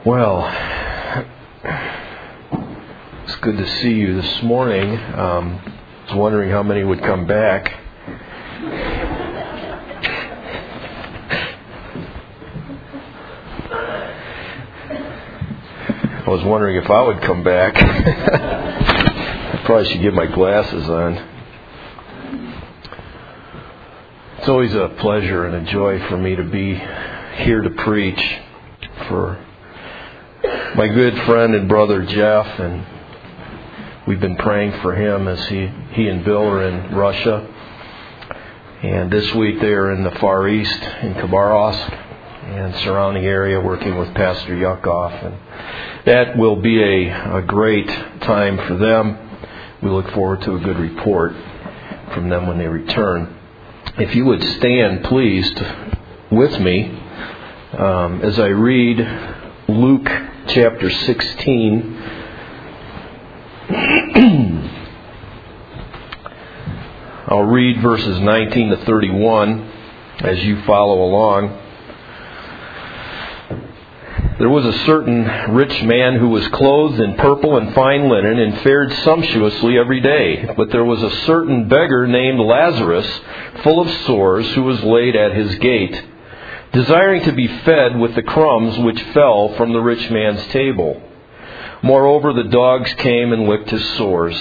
Well, it's good to see you this morning. I was wondering how many would come back. I was wondering if I would come back. I probably should get my glasses on. It's always a pleasure and a joy for me to be here to preach for my good friend and brother Jeff, and we've been praying for him as he and Bill are in Russia, and this week they are in the Far East in Khabarovsk and surrounding area working with Pastor Yakov, and that will be a great time for them. We look forward to a good report from them when they return. If you would stand, please, with me as I read Luke chapter 16. I'll read verses 19 to 31 as you follow along. There was a certain rich man who was clothed in purple and fine linen and fared sumptuously every day. But there was a certain beggar named Lazarus, full of sores, who was laid at his gate, desiring to be fed with the crumbs which fell from the rich man's table. Moreover, the dogs came and licked his sores.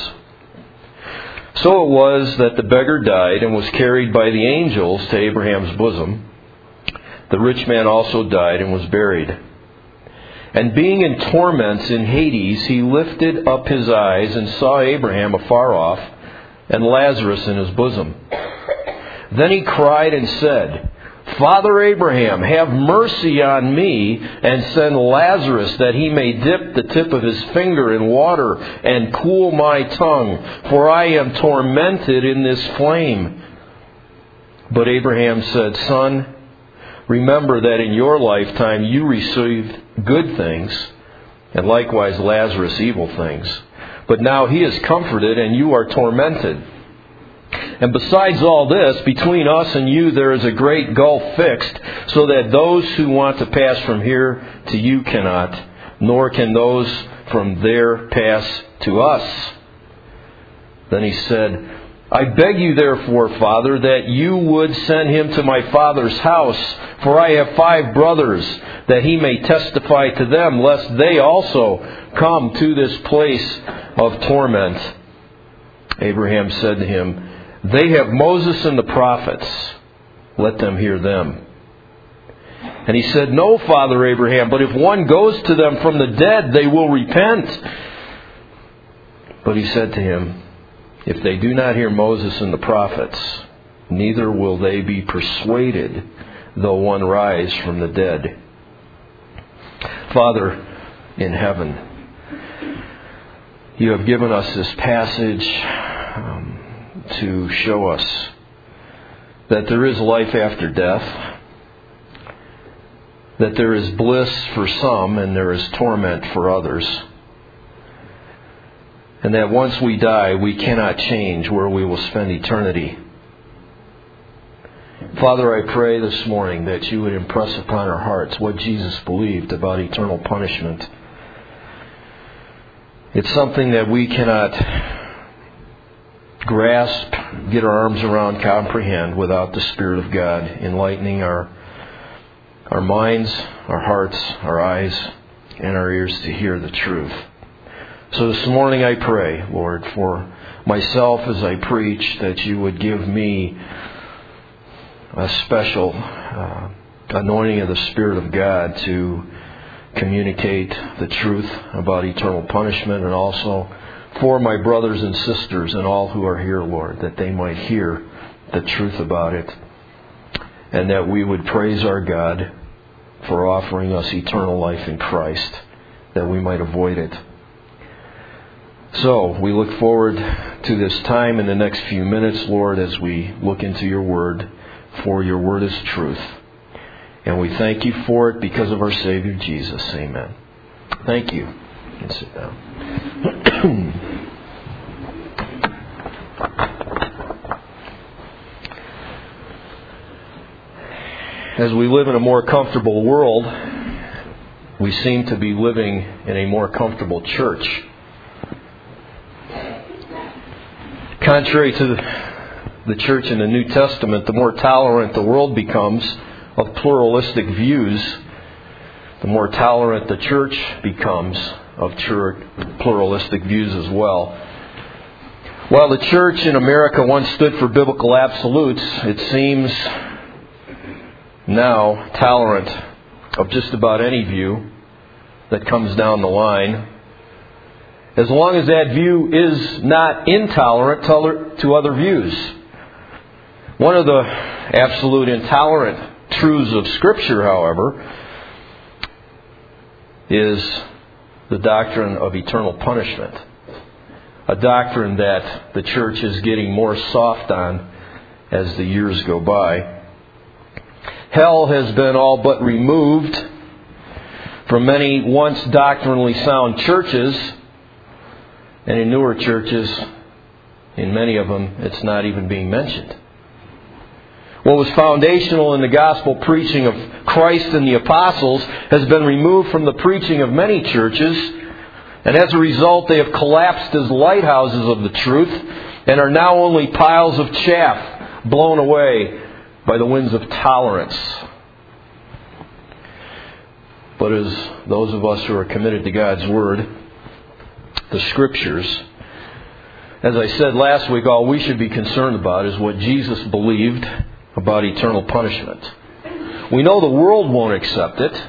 So it was that the beggar died and was carried by the angels to Abraham's bosom. The rich man also died and was buried. And being in torments in Hades, he lifted up his eyes and saw Abraham afar off and Lazarus in his bosom. Then he cried and said, Father Abraham, have mercy on me, and send Lazarus that he may dip the tip of his finger in water and cool my tongue, for I am tormented in this flame. But Abraham said, Son, remember that in your lifetime you received good things, and likewise Lazarus evil things. But now he is comforted, and you are tormented. And besides all this, between us and you there is a great gulf fixed, so that those who want to pass from here to you cannot, nor can those from there pass to us. Then he said, I beg you therefore, Father, that you would send him to my father's house, for I have 5 brothers, that he may testify to them, lest they also come to this place of torment. Abraham said to him, They have Moses and the prophets. Let them hear them. And he said, No, Father Abraham, but if one goes to them from the dead, they will repent. But he said to him, If they do not hear Moses and the prophets, neither will they be persuaded, though one rise from the dead. Father in heaven, you have given us this passage to show us that there is life after death, that there is bliss for some and there is torment for others, and that once we die, we cannot change where we will spend eternity. Father, I pray this morning that you would impress upon our hearts what Jesus believed about eternal punishment. It's something that we cannot grasp, get our arms around, comprehend without the Spirit of God enlightening our minds, our hearts, our eyes, and our ears to hear the truth. So this morning I pray, Lord, for myself as I preach, that you would give me a special anointing of the Spirit of God to communicate the truth about eternal punishment, and also for my brothers and sisters and all who are here, Lord, that they might hear the truth about it, and that we would praise our God for offering us eternal life in Christ, that we might avoid it. So, we look forward to this time in the next few minutes, Lord, as we look into your Word, for your Word is truth. And we thank you for it because of our Savior Jesus. Amen. Thank you. You can sit down. As we live in a more comfortable world, we seem to be living in a more comfortable church. Contrary to the church in the New Testament, the more tolerant the world becomes of pluralistic views, the more tolerant the church becomes of pluralistic views as well. While the church in America once stood for biblical absolutes, it seems now tolerant of just about any view that comes down the line, as long as that view is not intolerant to other views. One of the absolute intolerant truths of Scripture, however, is the doctrine of eternal punishment. A doctrine that the church is getting more soft on as the years go by. Hell has been all but removed from many once doctrinally sound churches, and in newer churches, in many of them, it's not even being mentioned. What was foundational in the gospel preaching of Christ and the apostles has been removed from the preaching of many churches, and as a result they have collapsed as lighthouses of the truth and are now only piles of chaff blown away by the winds of tolerance. But as those of us who are committed to God's Word, the Scriptures, as I said last week, all we should be concerned about is what Jesus believed about eternal punishment. We know the world won't accept it.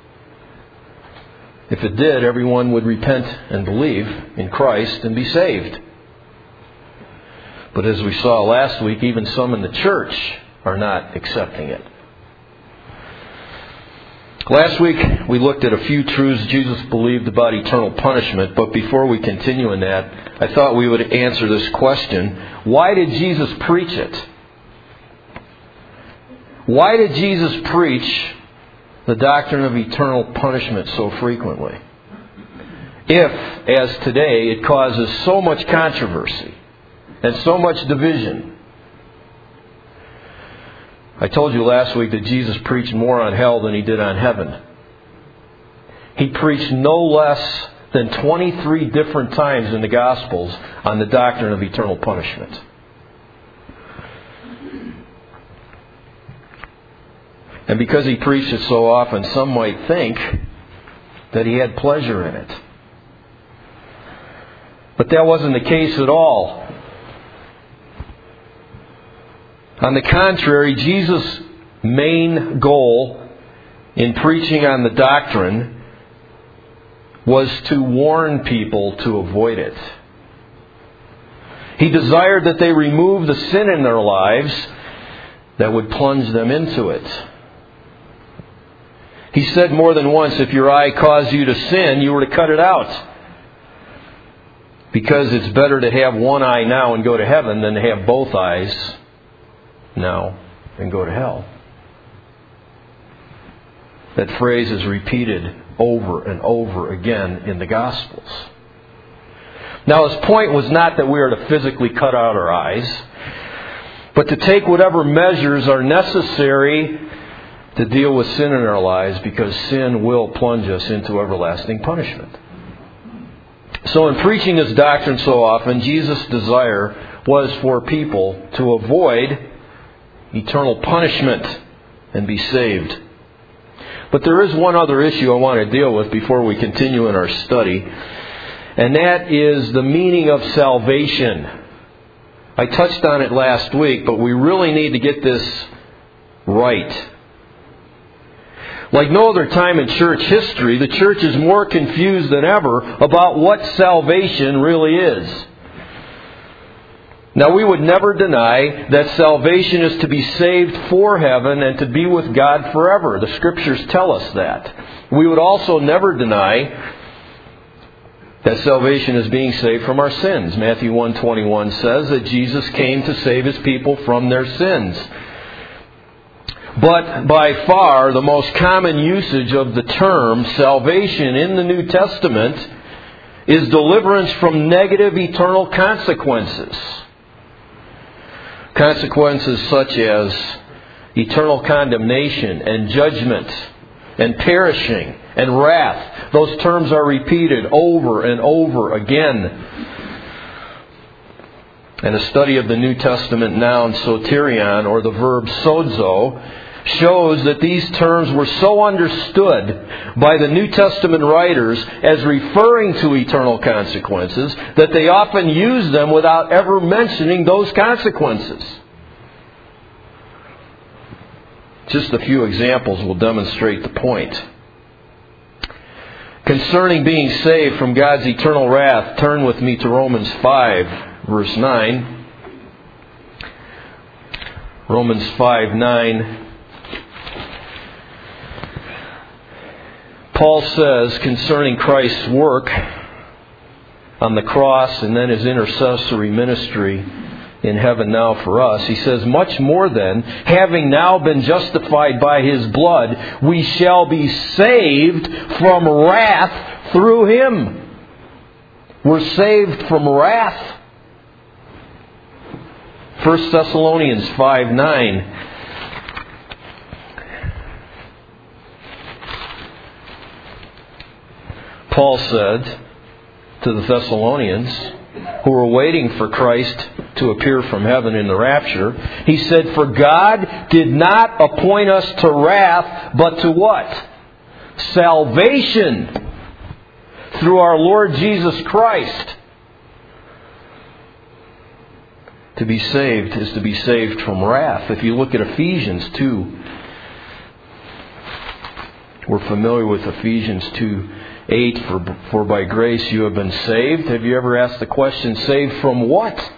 If it did, everyone would repent and believe in Christ and be saved. But as we saw last week, even some in the church are not accepting it. Last week we looked at a few truths Jesus believed about eternal punishment, but before we continue in that, I thought we would answer this question: why did Jesus preach it? Why did Jesus preach the doctrine of eternal punishment so frequently? If, as today, it causes so much controversy and so much division. I told you last week that Jesus preached more on hell than He did on heaven. He preached no less than 23 different times in the Gospels on the doctrine of eternal punishment. And because He preached it so often, some might think that He had pleasure in it. But that wasn't the case at all. On the contrary, Jesus' main goal in preaching on the doctrine was to warn people to avoid it. He desired that they remove the sin in their lives that would plunge them into it. He said more than once, if your eye caused you to sin, you were to cut it out. Because it's better to have one eye now and go to heaven than to have both eyes now and go to hell. That phrase is repeated over and over again in the Gospels. Now, his point was not that we are to physically cut out our eyes, but to take whatever measures are necessary to deal with sin in our lives, because sin will plunge us into everlasting punishment. So in preaching this doctrine so often, Jesus' desire was for people to avoid eternal punishment and be saved. But there is one other issue I want to deal with before we continue in our study, and that is the meaning of salvation. I touched on it last week, but we really need to get this right. Like no other time in church history, the church is more confused than ever about what salvation really is. Now, we would never deny that salvation is to be saved for heaven and to be with God forever. The Scriptures tell us that. We would also never deny that salvation is being saved from our sins. Matthew 1:21 says that Jesus came to save His people from their sins. But by far the most common usage of the term salvation in the New Testament is deliverance from negative eternal consequences. Consequences such as eternal condemnation and judgment and perishing and wrath. Those terms are repeated over and over again. And a study of the New Testament noun soterion, or the verb sozo, shows that these terms were so understood by the New Testament writers as referring to eternal consequences that they often use them without ever mentioning those consequences. Just a few examples will demonstrate the point. Concerning being saved from God's eternal wrath, turn with me to Romans 5, verse 9. Romans 5:9. Paul says concerning Christ's work on the cross and then His intercessory ministry in heaven now for us, he says, much more then, having now been justified by His blood, we shall be saved from wrath through Him. We're saved from wrath. 1 Thessalonians 5:9. Paul said to the Thessalonians, who were waiting for Christ to appear from heaven in the rapture, he said, for God did not appoint us to wrath, but to what? Salvation through our Lord Jesus Christ. To be saved is to be saved from wrath. If you look at Ephesians 2, we're familiar with Ephesians 2:8, for by grace you have been saved. Have you ever asked the question, saved from what?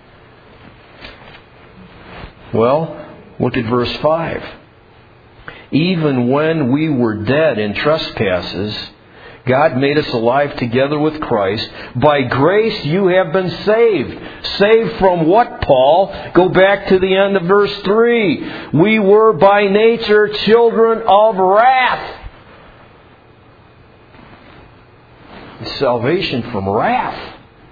Well, look at verse 5. Even when we were dead in trespasses, God made us alive together with Christ. By grace you have been saved. Saved from what, Paul? Go back to the end of verse 3. We were by nature children of wrath. Salvation from wrath.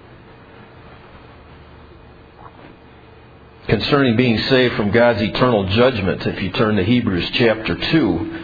Concerning being saved from God's eternal judgment, if you turn to Hebrews chapter 2,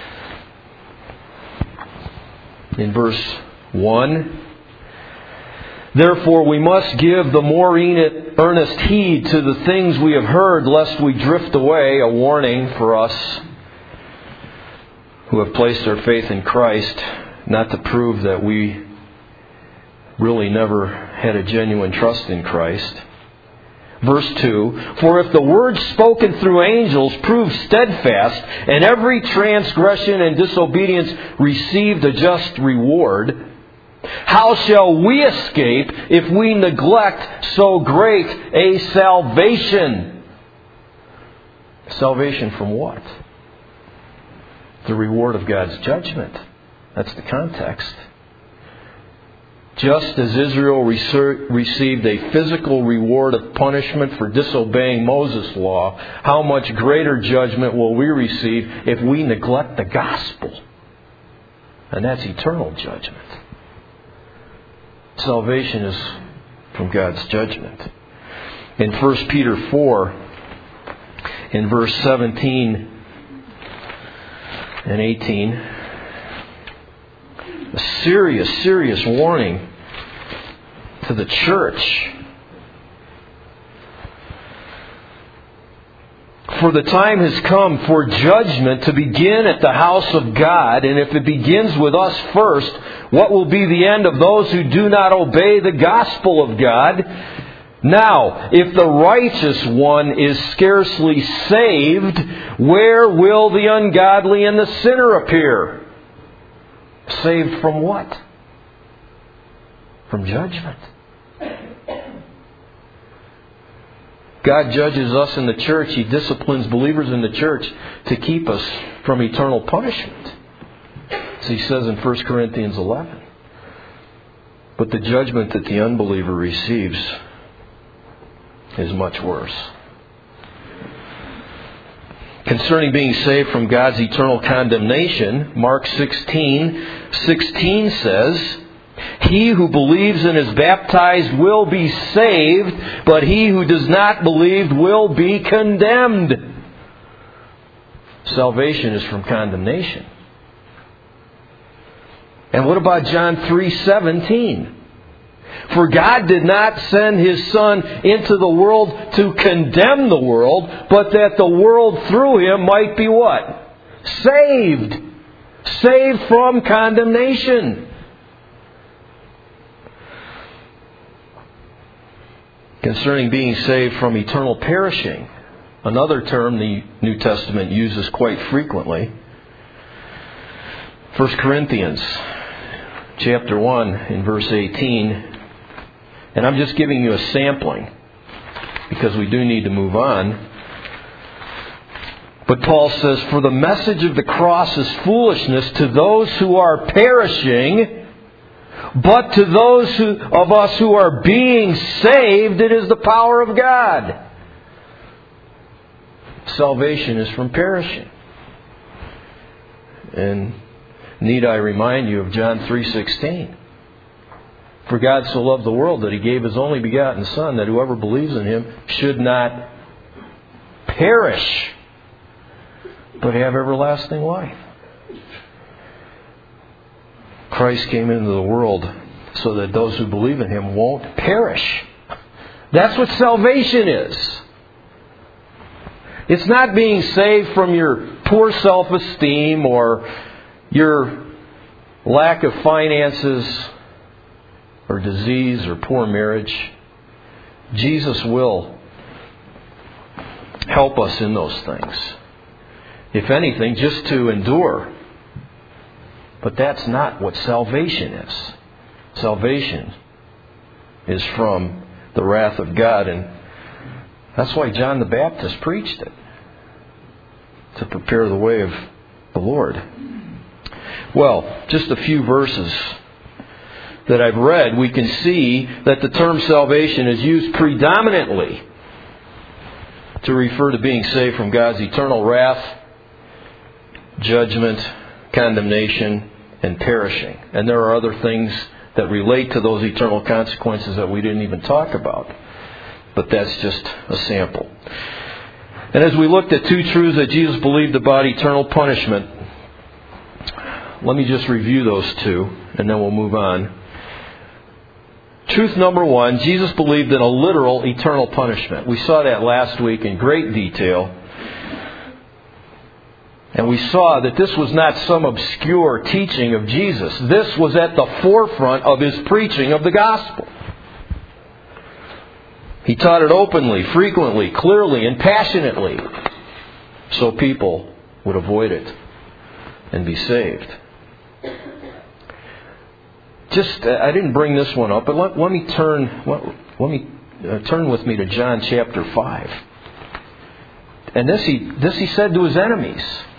in verse 1, therefore we must give the more earnest heed to the things we have heard, lest we drift away, a warning for us who have placed our faith in Christ, not to prove that we really never had a genuine trust in Christ. Verse 2, for if the word spoken through angels proved steadfast, and every transgression and disobedience received a just reward, how shall we escape if we neglect so great a salvation? Salvation from what? The reward of God's judgment. That's the context. Just as Israel received a physical reward of punishment for disobeying Moses' law, how much greater judgment will we receive if we neglect the gospel? And that's eternal judgment. Salvation is from God's judgment. In 1 Peter 4, in verse 17 and 18, a serious warning to the church. For the time has come for judgment to begin at the house of God, and if it begins with us first, what will be the end of those who do not obey the gospel of God? Now, if the righteous one is scarcely saved, where will the ungodly and the sinner appear? Saved from what? From judgment. God judges us in the church. He disciplines believers in the church to keep us from eternal punishment, as He says in 1 Corinthians 11. But the judgment that the unbeliever receives is much worse. Concerning being saved from God's eternal condemnation, Mark 16:16 says, he who believes and is baptized will be saved, but he who does not believe will be condemned. Salvation is from condemnation. And what about John 3:17? For God did not send His Son into the world to condemn the world, but that the world through Him might be what? Saved. Saved from condemnation. Concerning being saved from eternal perishing, another term the New Testament uses quite frequently. 1 Corinthians chapter 1 in verse 18. And I'm just giving you a sampling because we do need to move on. But Paul says, for the message of the cross is foolishness to those who are perishing, but to those of us who are being saved, it is the power of God. Salvation is from perishing. And need I remind you of John 3:16? For God so loved the world that He gave His only begotten Son, that whoever believes in Him should not perish, but have everlasting life. Christ came into the world so that those who believe in Him won't perish. That's what salvation is. It's not being saved from your poor self-esteem or your lack of finances or disease or poor marriage. Jesus will help us in those things. If anything, just to endure. But that's not what salvation is. Salvation is from the wrath of God, and that's why John the Baptist preached it, to prepare the way of the Lord. Well, just a few verses that I've read, we can see that the term salvation is used predominantly to refer to being saved from God's eternal wrath, judgment, condemnation, and perishing. And there are other things that relate to those eternal consequences that we didn't even talk about. But that's just a sample. And as we looked at two truths that Jesus believed about eternal punishment, let me just review those two, and then we'll move on. Truth number one, Jesus believed in a literal eternal punishment. We saw that last week in great detail. And we saw that this was not some obscure teaching of Jesus. This was at the forefront of His preaching of the gospel. He taught it openly, frequently, clearly, and passionately, so people would avoid it and be saved. I didn't bring this one up, but let me turn with me to John chapter 5. And this he said to His enemies.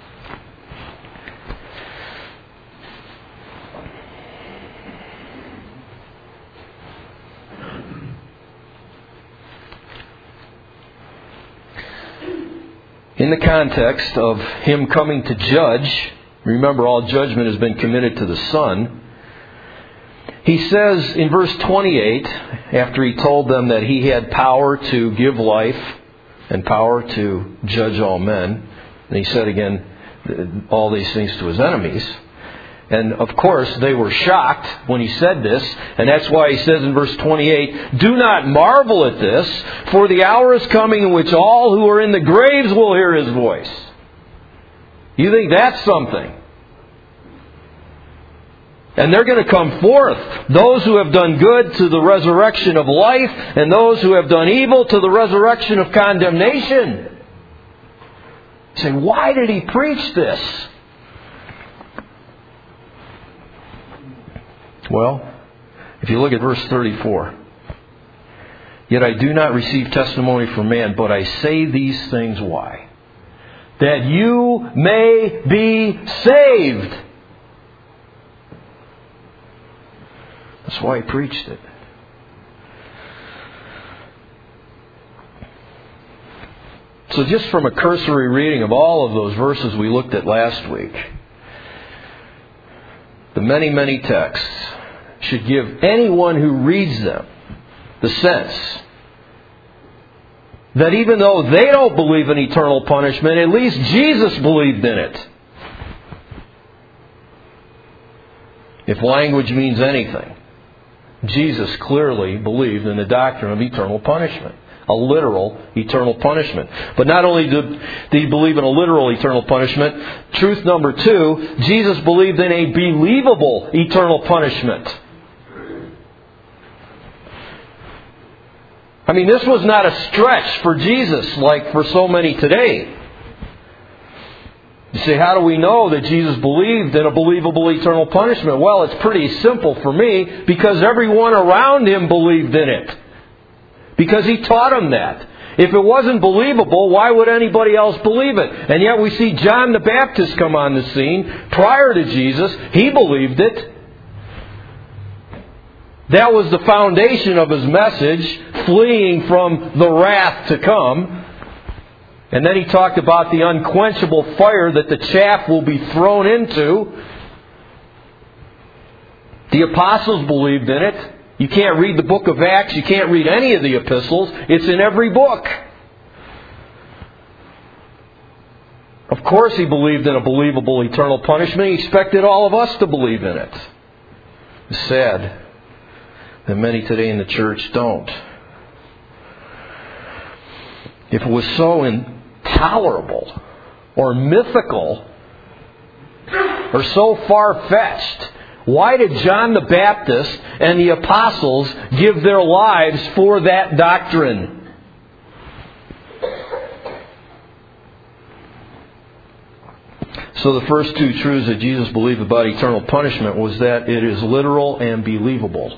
In the context of Him coming to judge, remember all judgment has been committed to the Son. He says in verse 28, after He told them that He had power to give life and power to judge all men, and He said again all these things to His enemies. And of course they were shocked when He said this, and that's why He says in verse 28, do not marvel at this, for the hour is coming in which all who are in the graves will hear His voice. You think that's something? And they're going to come forth, those who have done good to the resurrection of life, and those who have done evil to the resurrection of condemnation. You say, why did He preach this? Well, if you look at verse 34, yet I do not receive testimony from man, but I say these things, why? That you may be saved. That's why He preached it. So just from a cursory reading of all of those verses we looked at last week, the many, many texts should give anyone who reads them the sense that even though they don't believe in eternal punishment, at least Jesus believed in it. If language means anything, Jesus clearly believed in the doctrine of eternal punishment. A literal eternal punishment. But not only did he believe in a literal eternal punishment, truth number 2, Jesus believed in a believable eternal punishment. I mean, this was not a stretch for Jesus like for so many today. You say, how do we know that Jesus believed in a believable eternal punishment? Well, it's pretty simple for me, because everyone around him believed in it. Because he taught them that. If it wasn't believable, why would anybody else believe it? And yet we see John the Baptist come on the scene prior to Jesus. He believed it. That was the foundation of his message, fleeing from the wrath to come. And then he talked about the unquenchable fire that the chaff will be thrown into. The apostles believed in it. You can't read the book of Acts. You can't read any of the epistles. It's in every book. Of course he believed in a believable eternal punishment. He expected all of us to believe in it. It's sad that many today in the church don't. If it was so intolerable or mythical or so far-fetched, why did John the Baptist and the apostles give their lives for that doctrine? So the first 2 truths that Jesus believed about eternal punishment was that it is literal and believable.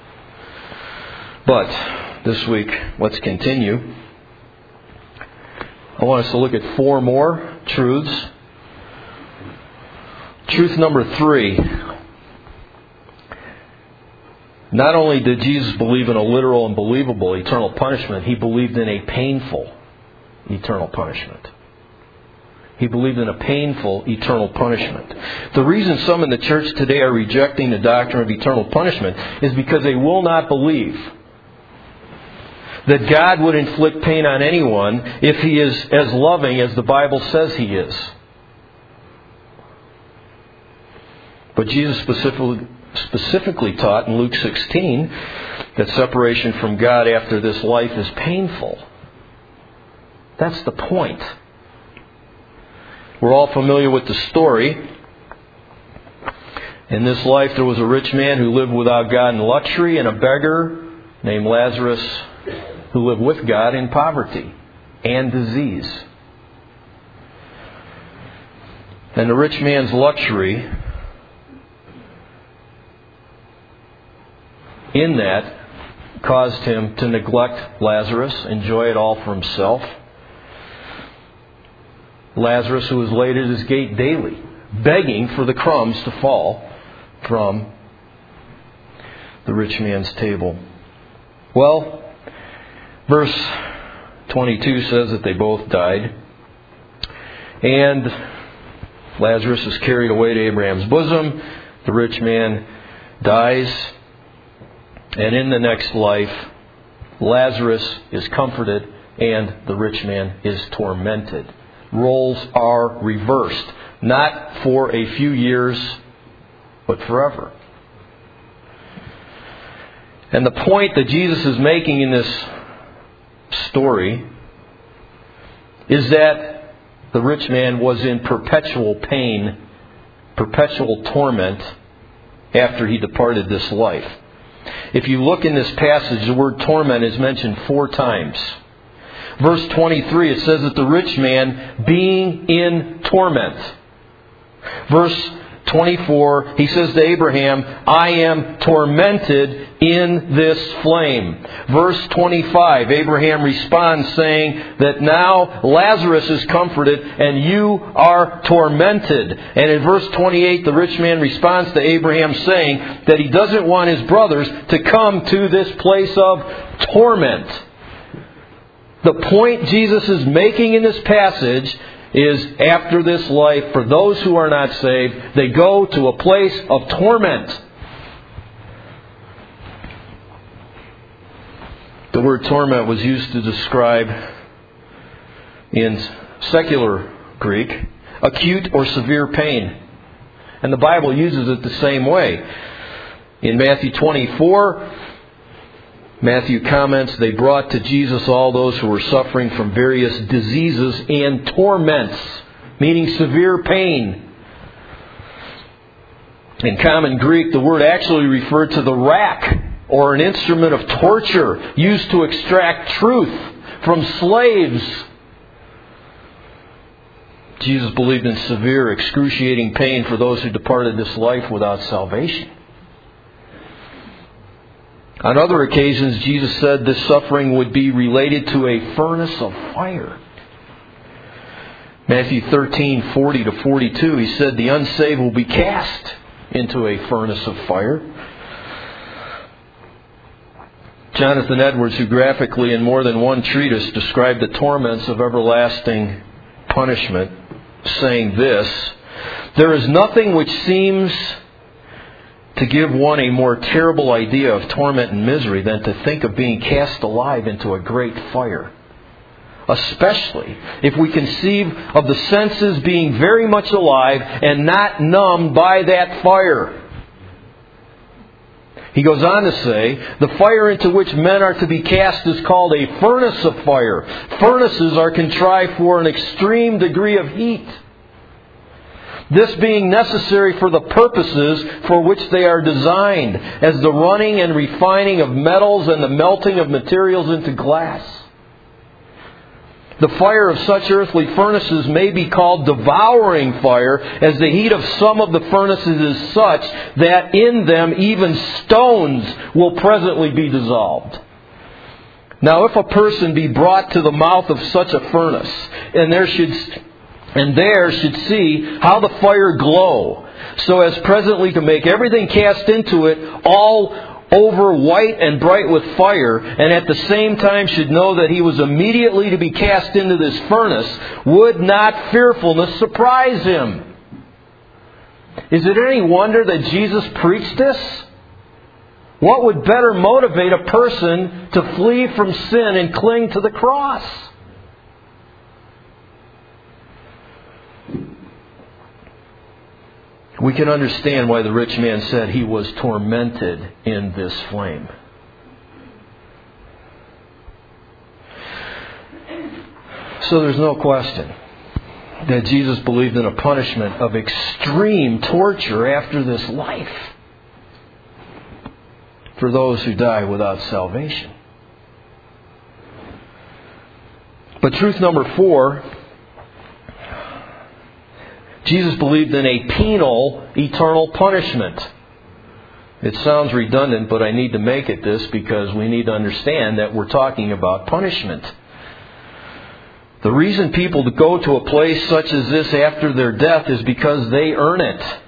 But this week, let's continue. I want us to look at 4 more truths. Truth number 3. Not only did Jesus believe in a literal and believable eternal punishment, he believed in a painful eternal punishment. He believed in a painful eternal punishment. The reason some in the church today are rejecting the doctrine of eternal punishment is because they will not believe that God would inflict pain on anyone if He is as loving as the Bible says He is. But Jesus specifically taught in Luke 16 that separation from God after this life is painful. That's the point. We're all familiar with the story. In this life there was a rich man who lived without God in luxury, and a beggar named Lazarus who lived with God in poverty and disease. And the rich man's luxury in that caused him to neglect Lazarus, enjoy it all for himself. Lazarus, who was laid at his gate daily, begging for the crumbs to fall from the rich man's table. Well, verse 22 says that they both died. And Lazarus is carried away to Abraham's bosom. The rich man dies. And in the next life, Lazarus is comforted and the rich man is tormented. Roles are reversed. Not for a few years, but forever. And the point that Jesus is making in this story is that the rich man was in perpetual pain, perpetual torment after he departed this life. If you look in this passage, the word torment is mentioned 4 times. Verse 23, it says that the rich man being in torment. Verse 24, he says to Abraham, I am tormented in this flame. Verse 25, Abraham responds saying that now Lazarus is comforted and you are tormented. And in verse 28, the rich man responds to Abraham saying that he doesn't want his brothers to come to this place of torment. The point Jesus is making in this passage is after this life, for those who are not saved, they go to a place of torment. The word torment was used to describe, in secular Greek, acute or severe pain. And the Bible uses it the same way. In Matthew 24, Matthew comments, they brought to Jesus all those who were suffering from various diseases and torments, meaning severe pain. In common Greek, the word actually referred to the rack, or an instrument of torture used to extract truth from slaves. Jesus believed in severe, excruciating pain for those who departed this life without salvation. On other occasions, Jesus said this suffering would be related to a furnace of fire. Matthew 13:40-42, He said, the unsaved will be cast into a furnace of fire. Jonathan Edwards, who graphically in more than one treatise described the torments of everlasting punishment, saying this, there is nothing which seems to give one a more terrible idea of torment and misery than to think of being cast alive into a great fire. Especially if we conceive of the senses being very much alive and not numbed by that fire. He goes on to say, the fire into which men are to be cast is called a furnace of fire. Furnaces are contrived for an extreme degree of heat. This being necessary for the purposes for which they are designed, as the running and refining of metals and the melting of materials into glass. The fire of such earthly furnaces may be called devouring fire, as the heat of some of the furnaces is such that in them even stones will presently be dissolved. Now if a person be brought to the mouth of such a furnace, and there should see how the fire glow, so as presently to make everything cast into it all over white and bright with fire, and at the same time should know that he was immediately to be cast into this furnace, would not fearfulness surprise him? Is it any wonder that Jesus preached this? What would better motivate a person to flee from sin and cling to the cross? We can understand why the rich man said he was tormented in this flame. So there's no question that Jesus believed in a punishment of extreme torture after this life for those who die without salvation. But truth number 4, Jesus believed in a penal eternal punishment. It sounds redundant, but I need to make it this because we need to understand that we're talking about punishment. The reason people go to a place such as this after their death is because they earn it.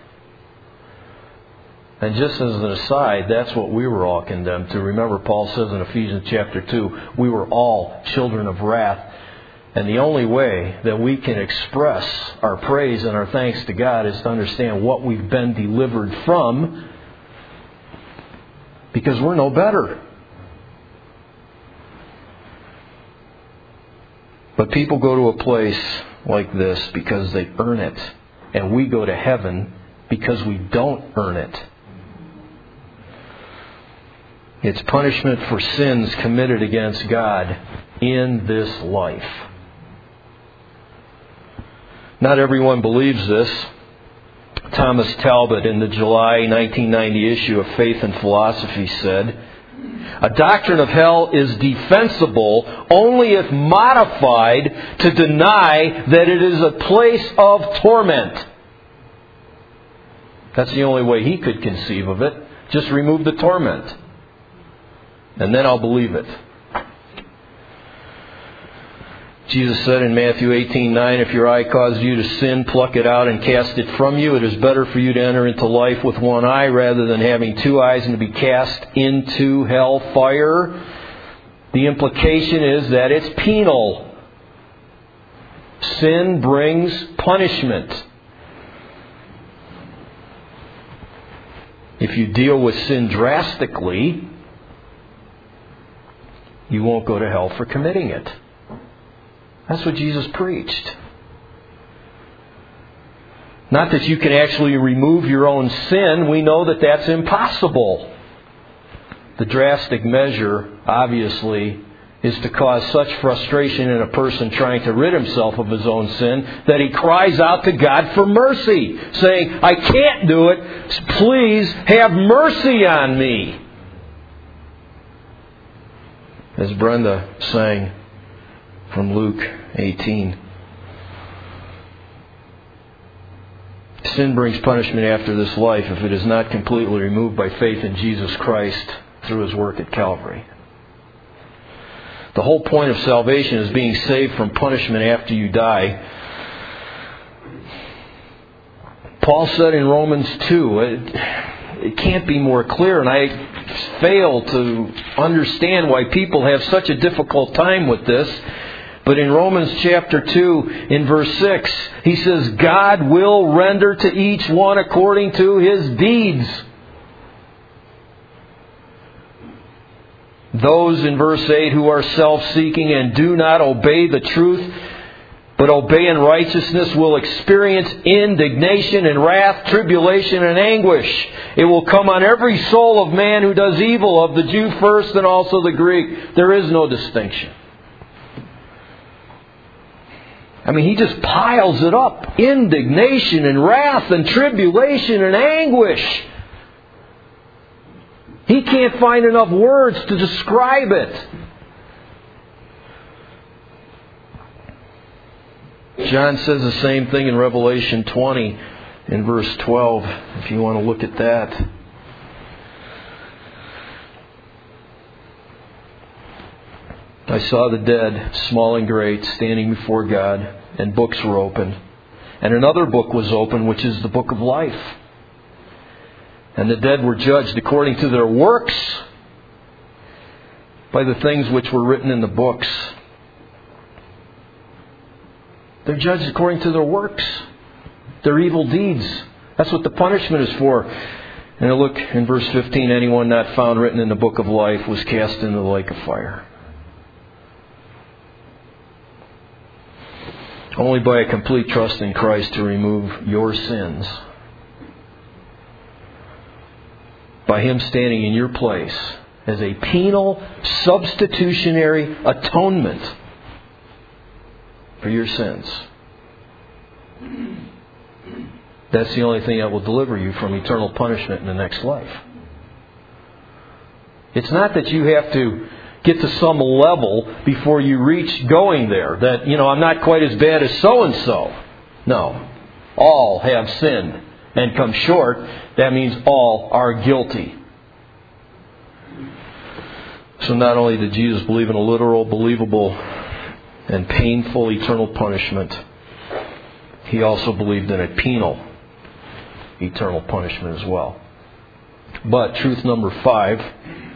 And just as an aside, that's what we were all condemned to. Remember, Paul says in Ephesians chapter 2, we were all children of wrath. And the only way that we can express our praise and our thanks to God is to understand what we've been delivered from, because we're no better. But people go to a place like this because they earn it. And we go to heaven because we don't earn it. It's punishment for sins committed against God in this life. Not everyone believes this. Thomas Talbot in the July 1990 issue of Faith and Philosophy said, a doctrine of hell is defensible only if modified to deny that it is a place of torment. That's the only way he could conceive of it. Just remove the torment. And then I'll believe it. Jesus said in Matthew 18:9, if your eye causes you to sin, pluck it out and cast it from you. It is better for you to enter into life with one eye rather than having two eyes and to be cast into hell fire. The implication is that it's penal. Sin brings punishment. If you deal with sin drastically, you won't go to hell for committing it. That's what Jesus preached. Not that you can actually remove your own sin. We know that that's impossible. The drastic measure, obviously, is to cause such frustration in a person trying to rid himself of his own sin that he cries out to God for mercy, saying, I can't do it. Please have mercy on me. As Brenda sang from Luke 18. Sin brings punishment after this life if it is not completely removed by faith in Jesus Christ through His work at Calvary. The whole point of salvation is being saved from punishment after you die. Paul said in Romans 2, it can't be more clear, and I fail to understand why people have such a difficult time with this. But in Romans chapter 2, in verse 6, he says, God will render to each one according to his deeds. Those in verse 8 who are self-seeking and do not obey the truth, but obey in righteousness, will experience indignation and wrath, tribulation and anguish. It will come on every soul of man who does evil, of the Jew first and also the Greek. There is no distinction. I mean, he just piles it up. Indignation and wrath and tribulation and anguish. He can't find enough words to describe it. John says the same thing in Revelation 20 in verse 12, if you want to look at that. I saw the dead, small and great, standing before God, and books were opened. And another book was opened, which is the book of life. And the dead were judged according to their works by the things which were written in the books. They're judged according to their works, their evil deeds. That's what the punishment is for. And look in verse 15, anyone not found written in the book of life was cast into the lake of fire. Only by a complete trust in Christ to remove your sins. By Him standing in your place as a penal, substitutionary atonement for your sins. That's the only thing that will deliver you from eternal punishment in the next life. It's not that you have to get to some level before you reach going there. That, I'm not quite as bad as so-and-so. No. All have sinned and come short. That means all are guilty. So not only did Jesus believe in a literal, believable, and painful eternal punishment, He also believed in a penal eternal punishment as well. But truth number 5,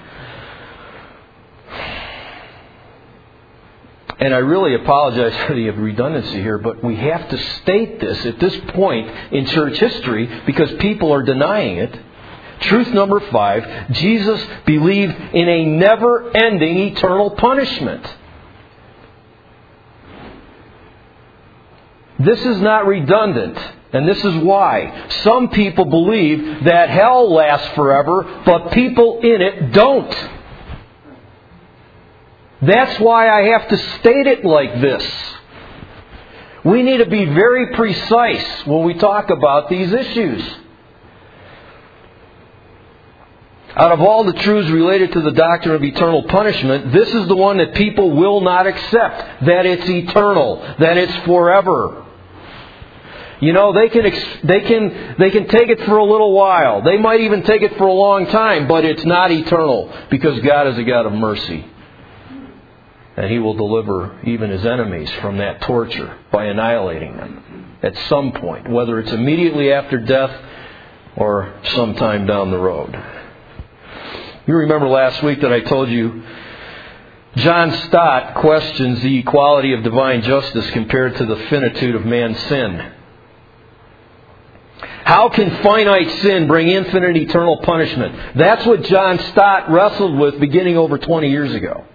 and I really apologize for the redundancy here, but we have to state this at this point in church history because people are denying it. Truth number 5, Jesus believed in a never-ending eternal punishment. This is not redundant, and this is why. Some people believe that hell lasts forever, but people in it don't. That's why I have to state it like this. We need to be very precise when we talk about these issues. Out of all the truths related to the doctrine of eternal punishment, this is the one that people will not accept. That it's eternal. That it's forever. They can take it for a little while. They might even take it for a long time, but it's not eternal because God is a God of mercy. And He will deliver even His enemies from that torture by annihilating them at some point, whether it's immediately after death or sometime down the road. You remember last week that I told you John Stott questions the equality of divine justice compared to the finitude of man's sin. How can finite sin bring infinite eternal punishment? That's what John Stott wrestled with beginning over 20 years ago.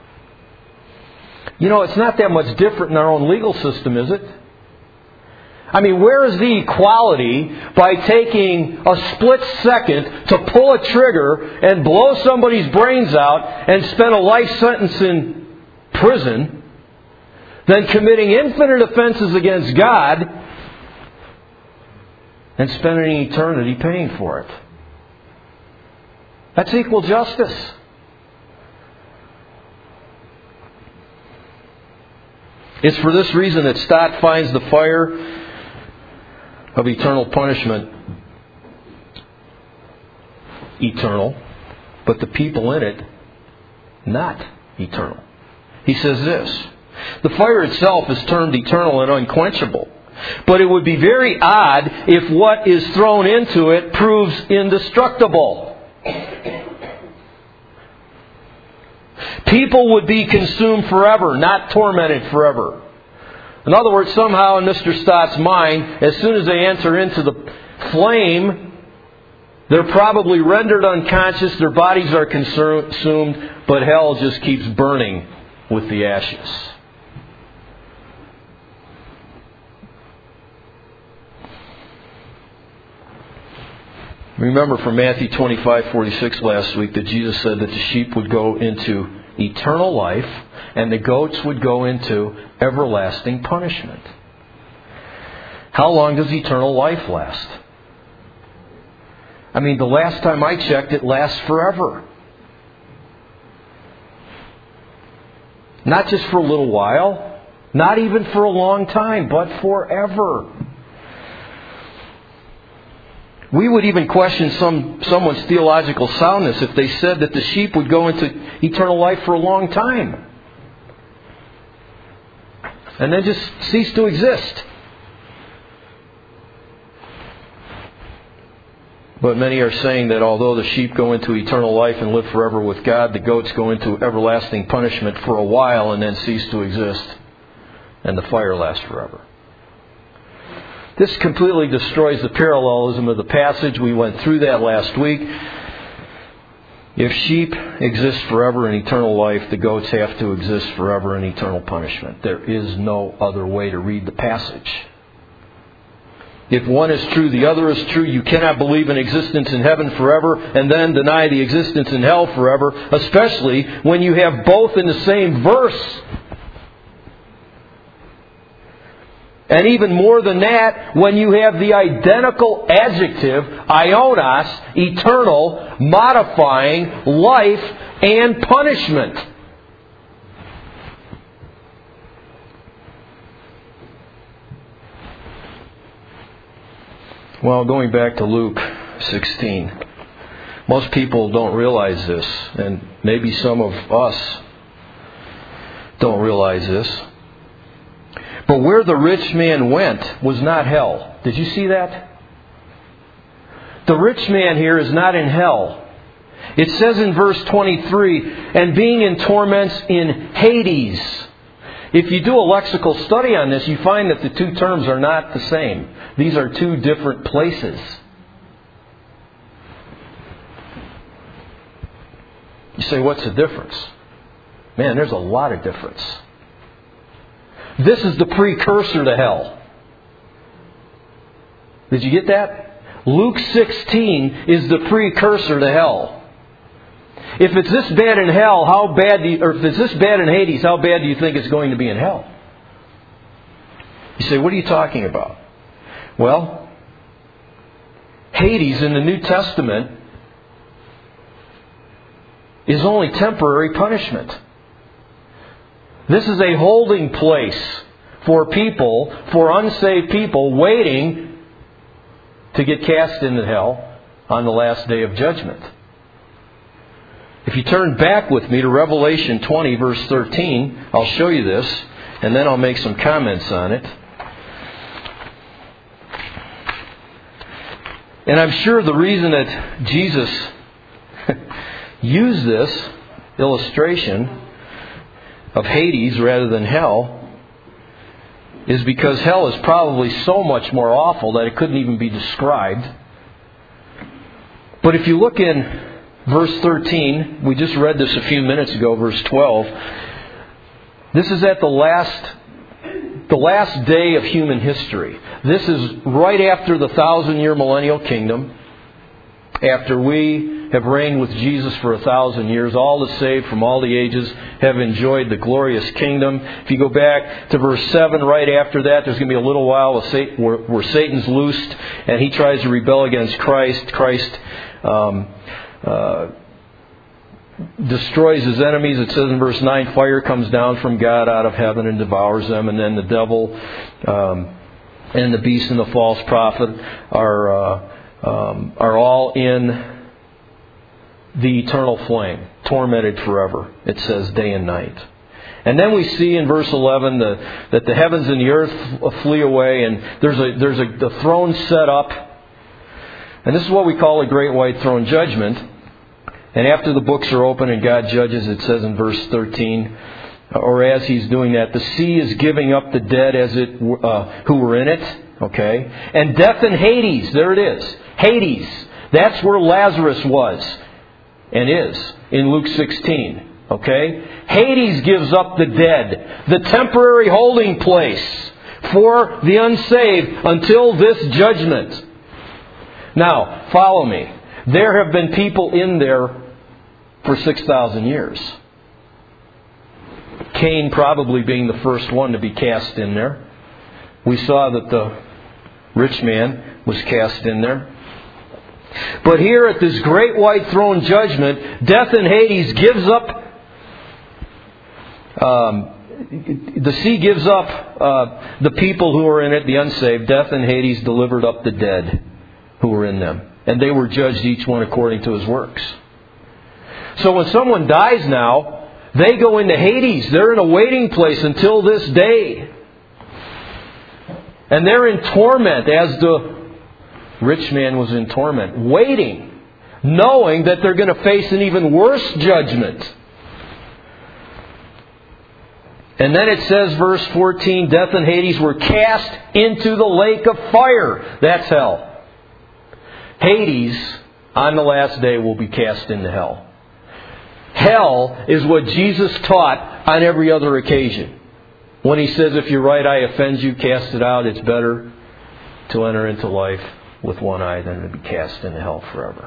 It's not that much different in our own legal system, is it? I mean, where is the equality by taking a split second to pull a trigger and blow somebody's brains out and spend a life sentence in prison than committing infinite offenses against God and spending eternity paying for it? That's equal justice. It's for this reason that Stott finds the fire of eternal punishment eternal, but the people in it not eternal. He says this: the fire itself is termed eternal and unquenchable, but it would be very odd if what is thrown into it proves indestructible. People would be consumed forever, not tormented forever. In other words, somehow in Mr. Stott's mind, as soon as they enter into the flame, they're probably rendered unconscious, their bodies are consumed, but hell just keeps burning with the ashes. Remember from Matthew 25:46 last week that Jesus said that the sheep would go into eternal life and the goats would go into everlasting punishment. How long does eternal life last? I mean, the last time I checked, it lasts forever. Not just for a little while, not even for a long time, but forever. We would even question someone's theological soundness if they said that the sheep would go into eternal life for a long time and then just cease to exist. But many are saying that although the sheep go into eternal life and live forever with God, the goats go into everlasting punishment for a while and then cease to exist, and the fire lasts forever. This completely destroys the parallelism of the passage. We went through that last week. If sheep exist forever in eternal life, the goats have to exist forever in eternal punishment. There is no other way to read the passage. If one is true, the other is true. You cannot believe in existence in heaven forever and then deny the existence in hell forever, especially when you have both in the same verse. And even more than that, when you have the identical adjective, ionos, eternal, modifying life and punishment. Well, going back to Luke 16, most people don't realize this, and maybe some of us don't realize this. But where the rich man went was not hell. Did you see that? The rich man here is not in hell. It says in verse 23, and being in torments in Hades. If you do a lexical study on this, you find that the two terms are not the same. These are two different places. You say, what's the difference? Man, there's a lot of difference. This is the precursor to hell. Did you get that? Luke 16 is the precursor to hell. If it's this bad in hell, if it's this bad in Hades, how bad do you think it's going to be in hell? You say, what are you talking about? Well, Hades in the New Testament is only temporary punishment. This is a holding place for people, for unsaved people, waiting to get cast into hell on the last day of judgment. If you turn back with me to Revelation 20, verse 13, I'll show you this, and then I'll make some comments on it. And I'm sure the reason that Jesus used this illustration of Hades rather than hell is because hell is probably so much more awful that it couldn't even be described. But if you look in verse 13, we just read this a few minutes ago, verse 12. This is at the the last day of human history. This is right after the 1,000-year millennial kingdom. After we have reigned with Jesus for 1,000 years, all the saved from all the ages have enjoyed the glorious kingdom. If you go back to verse 7, right after that, there's going to be a little while where Satan's loosed and he tries to rebel against Christ. Christ destroys his enemies. It says in verse 9, fire comes down from God out of heaven and devours them. And then the devil and the beast and the false prophet are all in the eternal flame, tormented forever. It says day and night. And then we see in verse 11 that the heavens and the earth flee away, and there's a throne set up. And this is what we call a great white throne judgment. And after the books are open and God judges, it says in verse 13, or as He's doing that, the sea is giving up the dead who were in it. Okay? And death and Hades, there it is. Hades. That's where Lazarus was and is in Luke 16. Okay? Hades gives up the dead, the temporary holding place for the unsaved until this judgment. Now, follow me. There have been people in there for 6,000 years. Cain probably being the first one to be cast in there. We saw that the rich man was cast in there. But here at this great white throne judgment, death and Hades gives up, the sea gives up the people who are in it, the unsaved. Death and Hades delivered up the dead who were in them. And they were judged each one according to his works. So when someone dies now, they go into Hades. They're in a waiting place until this day. And they're in torment, as the rich man was in torment, waiting, knowing that they're going to face an even worse judgment. And then it says, verse 14, death and Hades were cast into the lake of fire. That's hell. Hades, on the last day, will be cast into hell. Hell is what Jesus taught on every other occasion. When He says, if your right eye offends you, cast it out. It's better to enter into life with one eye than to be cast into hell forever.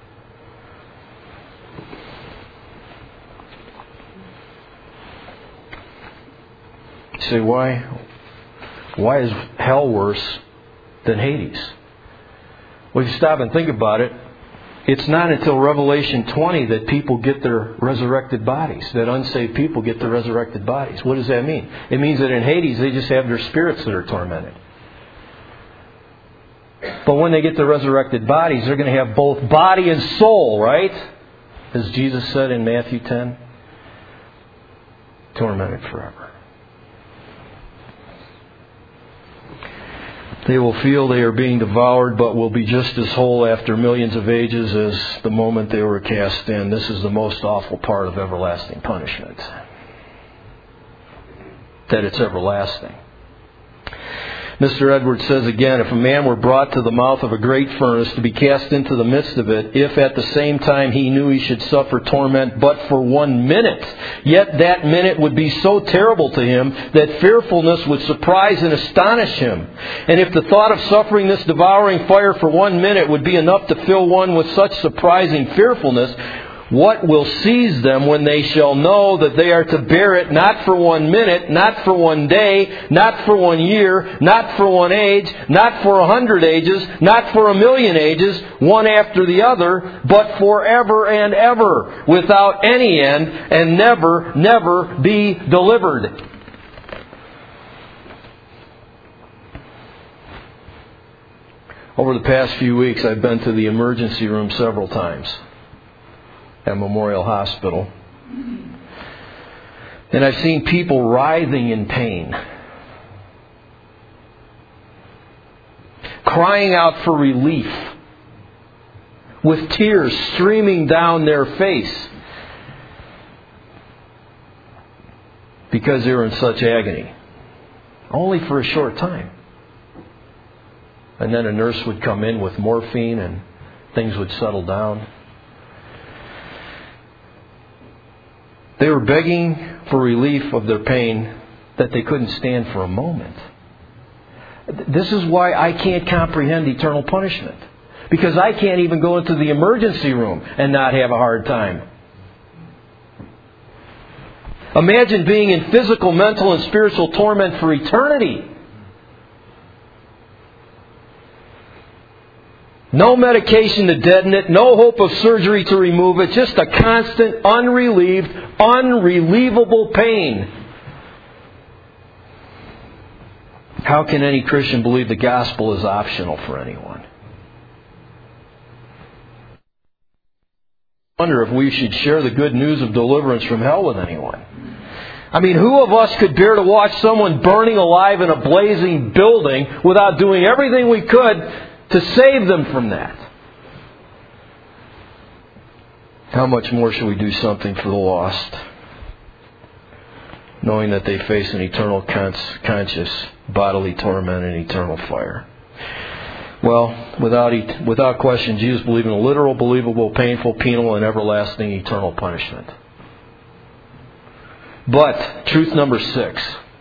You say, why is hell worse than Hades? Well, if you stop and think about it, it's not until Revelation 20 that people get their resurrected bodies, that unsaved people get their resurrected bodies. What does that mean? It means that in Hades they just have their spirits that are tormented. But when they get their resurrected bodies, they're going to have both body and soul, right? As Jesus said in Matthew 10, tormented forever. They will feel they are being devoured, but will be just as whole after millions of ages as the moment they were cast in. This is the most awful part of everlasting punishment. That it's everlasting. Mr. Edwards says again, if a man were brought to the mouth of a great furnace to be cast into the midst of it, if at the same time he knew he should suffer torment but for 1 minute, yet that minute would be so terrible to him that fearfulness would surprise and astonish him. And if the thought of suffering this devouring fire for 1 minute would be enough to fill one with such surprising fearfulness, what will seize them when they shall know that they are to bear it not for 1 minute, not for 1 day, not for 1 year, not for 1 age, not for 100 ages, not for 1,000,000 ages, one after the other, but forever and ever, without any end, and never, never be delivered. Over the past few weeks, I've been to the emergency room several times at Memorial Hospital. And I've seen people writhing in pain, crying out for relief, with tears streaming down their face because they were in such agony. Only for a short time. And then a nurse would come in with morphine and things would settle down. They were begging for relief of their pain that they couldn't stand for a moment. This is why I can't comprehend eternal punishment. Because I can't even go into the emergency room and not have a hard time. Imagine being in physical, mental, and spiritual torment for eternity. No medication to deaden it, no hope of surgery to remove it, just a constant, unrelieved, unrelievable pain. How can any Christian believe the gospel is optional for anyone? I wonder if we should share the good news of deliverance from hell with anyone. I mean, who of us could bear to watch someone burning alive in a blazing building without doing everything we could to save them from that? How much more should we do something for the lost, knowing that they face an eternal conscious bodily torment and eternal fire? Well, without question, Jesus believed in a literal, believable, painful, penal, and everlasting eternal punishment. But, truth number 6.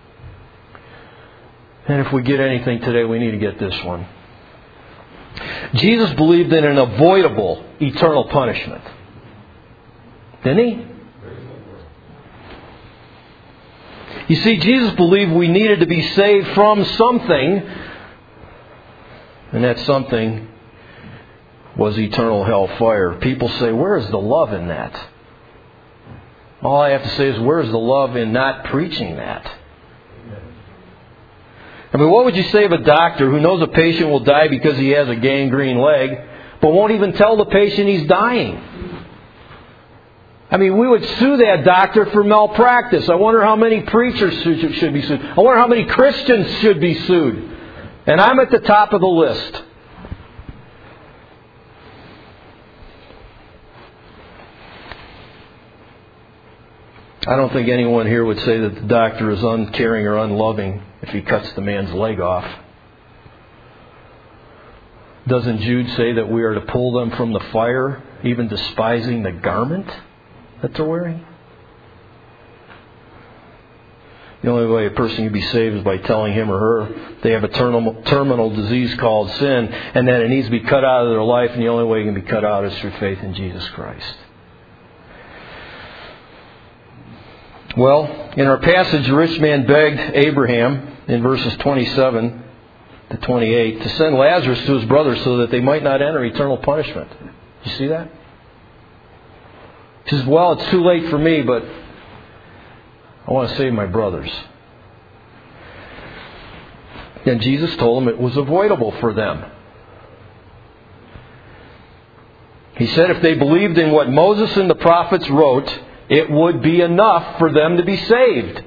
And if we get anything today, we need to get this one. Jesus believed in an avoidable eternal punishment. Didn't he? You see, Jesus believed we needed to be saved from something, and that something was eternal hellfire. People say, where is the love in that? All I have to say is, where is the love in not preaching that? I mean, what would you say of a doctor who knows a patient will die because he has a gangrene leg, but won't even tell the patient he's dying? I mean, we would sue that doctor for malpractice. I wonder how many preachers should be sued. I wonder how many Christians should be sued. And I'm at the top of the list. I don't think anyone here would say that the doctor is uncaring or unloving if he cuts the man's leg off. Doesn't Jude say that we are to pull them from the fire, even despising the garment that they're wearing? The only way a person can be saved is by telling him or her they have a terminal disease called sin, and that it needs to be cut out of their life, and the only way it can be cut out is through faith in Jesus Christ. Well, in our passage, the rich man begged Abraham in verses 27 to 28 to send Lazarus to his brothers so that they might not enter eternal punishment. You see that? He says, well, it's too late for me, but I want to save my brothers. And Jesus told them it was avoidable for them. He said if they believed in what Moses and the prophets wrote, it would be enough for them to be saved.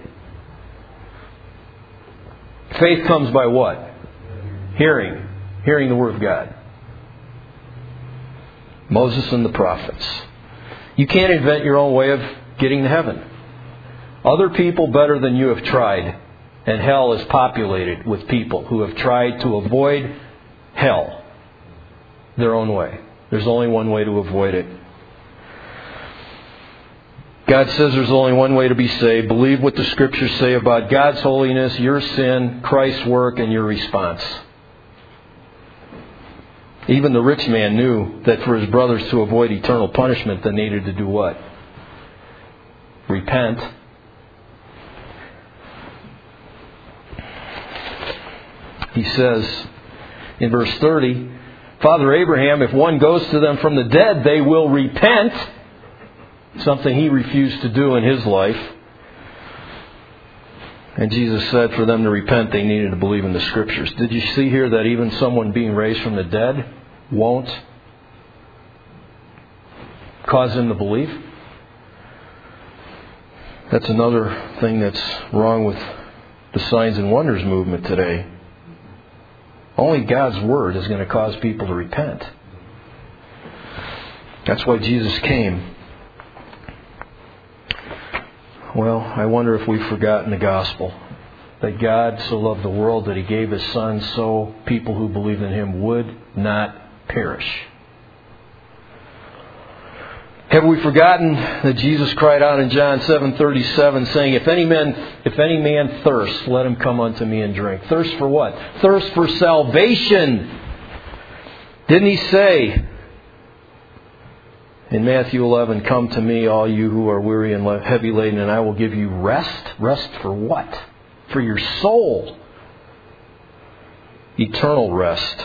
Faith comes by what? Hearing. Hearing the Word of God. Moses and the prophets. You can't invent your own way of getting to heaven. Other people better than you have tried, and hell is populated with people who have tried to avoid hell their own way. There's only one way to avoid it. God says there's only one way to be saved. Believe what the Scriptures say about God's holiness, your sin, Christ's work, and your response. Even the rich man knew that for his brothers to avoid eternal punishment, they needed to do what? Repent. He says in verse 30, Father Abraham, if one goes to them from the dead, they will repent. Something he refused to do in his life. And Jesus said for them to repent, they needed to believe in the Scriptures. Did you see here that even someone being raised from the dead won't cause them to believe? That's another thing that's wrong with the signs and wonders movement today. Only God's Word is going to cause people to repent. That's why Jesus came. Well, I wonder if we've forgotten the gospel. That God so loved the world that He gave His Son so people who believe in Him would not perish. Have we forgotten that Jesus cried out in John 7:37, saying, If any man thirst, let him come unto me and drink. Thirst for what? Thirst for salvation. Didn't He say in Matthew 11, Come to me, all you who are weary and heavy laden, and I will give you rest? Rest for what? For your soul. Eternal rest.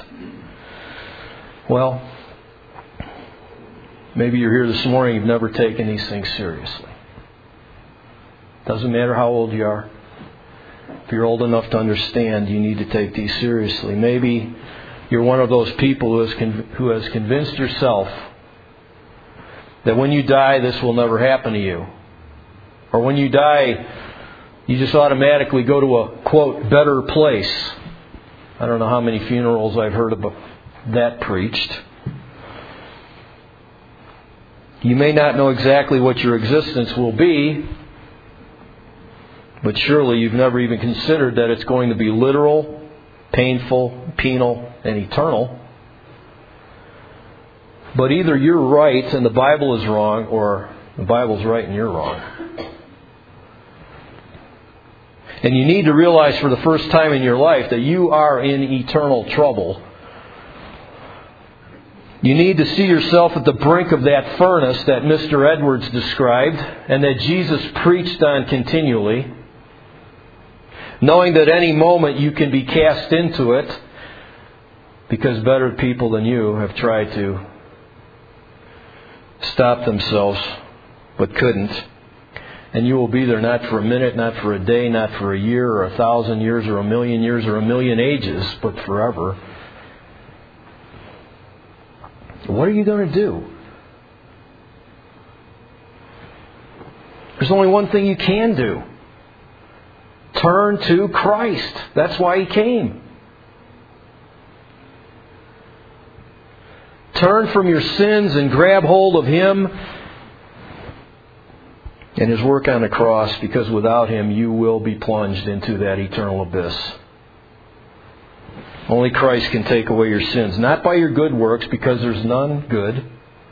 Well, maybe you're here this morning, you've never taken these things seriously. Doesn't matter how old you are. If you're old enough to understand, you need to take these seriously. Maybe you're one of those people who has convinced yourself that when you die, this will never happen to you. Or when you die, you just automatically go to a, quote, better place. I don't know how many funerals I've heard about that preached. You may not know exactly what your existence will be, but surely you've never even considered that it's going to be literal, painful, penal, and eternal. But either you're right and the Bible is wrong, or the Bible's right and you're wrong. And you need to realize for the first time in your life that you are in eternal trouble. You need to see yourself at the brink of that furnace that Mr. Edwards described and that Jesus preached on continually, knowing that any moment you can be cast into it because better people than you have tried to stop themselves but couldn't. And you will be there not for a minute, not for a day, not for a year or 1,000 years or 1,000,000 years or 1,000,000 ages, but forever. What are you going to do? There's only one thing you can do. Turn to Christ. That's why He came. Turn from your sins and grab hold of Him and His work on the cross, because without Him you will be plunged into that eternal abyss. Only Christ can take away your sins. Not by your good works, because there's none good.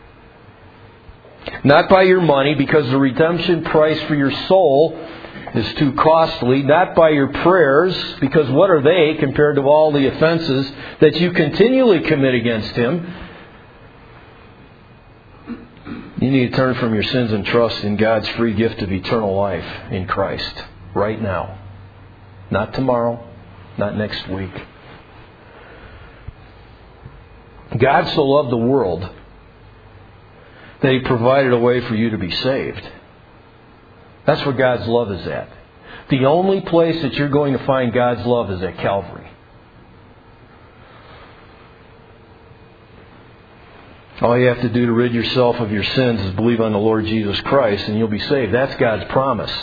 Not by your money, because the redemption price for your soul is too costly. Not by your prayers, because what are they compared to all the offenses that you continually commit against Him? You need to turn from your sins and trust in God's free gift of eternal life in Christ right now. Not tomorrow, not next week. God so loved the world that He provided a way for you to be saved. That's where God's love is at. The only place that you're going to find God's love is at Calvary. All you have to do to rid yourself of your sins is believe on the Lord Jesus Christ and you'll be saved. That's God's promise.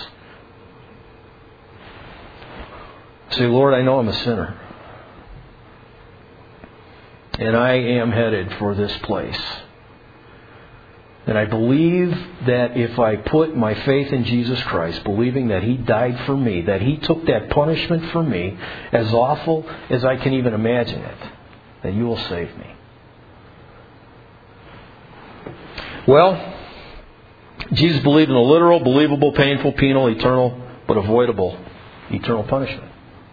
Say, Lord, I know I'm a sinner. And I am headed for this place. And I believe that if I put my faith in Jesus Christ, believing that He died for me, that He took that punishment for me, as awful as I can even imagine it, that You will save me. Well, Jesus believed in a literal, believable, painful, penal, eternal, but avoidable eternal punishment.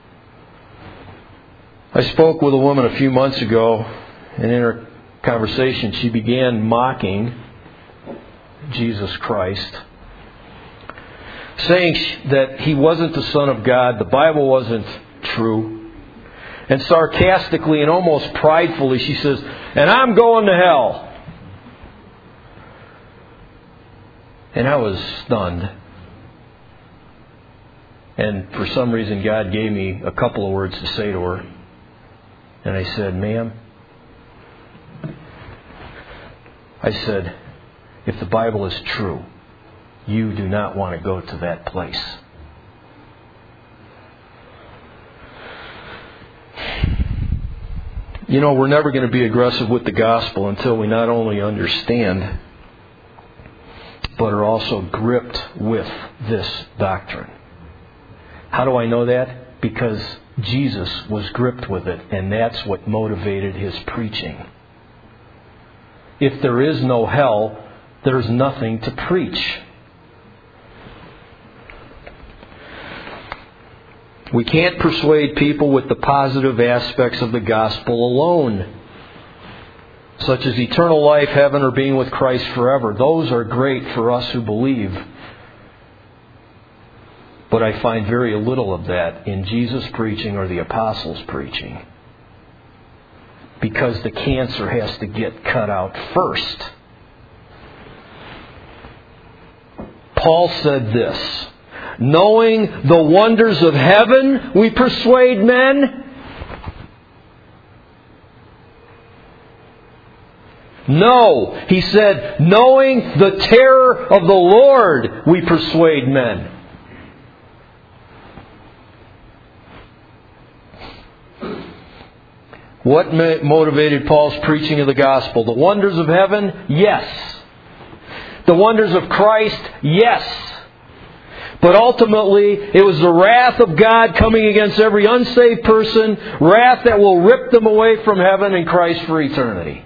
I spoke with a woman a few months ago, and in her conversation she began mocking Jesus Christ, saying that He wasn't the Son of God, the Bible wasn't true. And sarcastically and almost pridefully she says, and I'm going to hell. And I was stunned. And for some reason God gave me a couple of words to say to her. And I said, ma'am, I said, if the Bible is true, you do not want to go to that place. You know, we're never going to be aggressive with the gospel until we not only understand, but are also gripped with this doctrine. How do I know that? Because Jesus was gripped with it, and that's what motivated His preaching. If there is no hell, there's nothing to preach. We can't persuade people with the positive aspects of the gospel alone, such as eternal life, heaven, or being with Christ forever. Those are great for us who believe. But I find very little of that in Jesus' preaching or the apostles' preaching. Because the cancer has to get cut out first. Paul said this, knowing the wonders of heaven, we persuade men. No, he said, knowing the terror of the Lord, we persuade men. What motivated Paul's preaching of the gospel? The wonders of heaven? Yes. The wonders of Christ? Yes. But ultimately, it was the wrath of God coming against every unsaved person, wrath that will rip them away from heaven and Christ for eternity.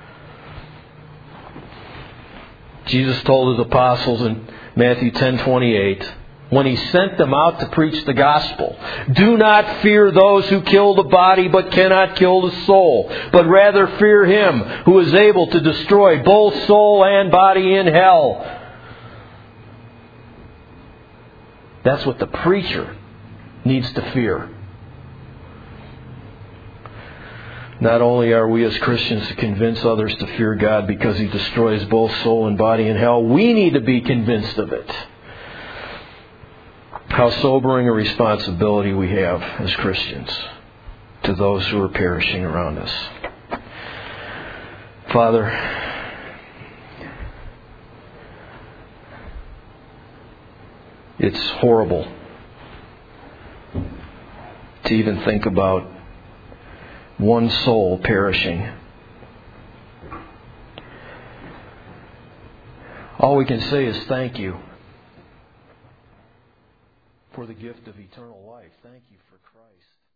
Jesus told His apostles in Matthew 10:28, when He sent them out to preach the gospel, do not fear those who kill the body but cannot kill the soul, but rather fear Him who is able to destroy both soul and body in hell. That's what the preacher needs to fear. Not only are we as Christians to convince others to fear God because He destroys both soul and body in hell, we need to be convinced of it. How sobering a responsibility we have as Christians to those who are perishing around us. Father, it's horrible to even think about one soul perishing. All we can say is thank you for the gift of eternal life. Thank you for Christ.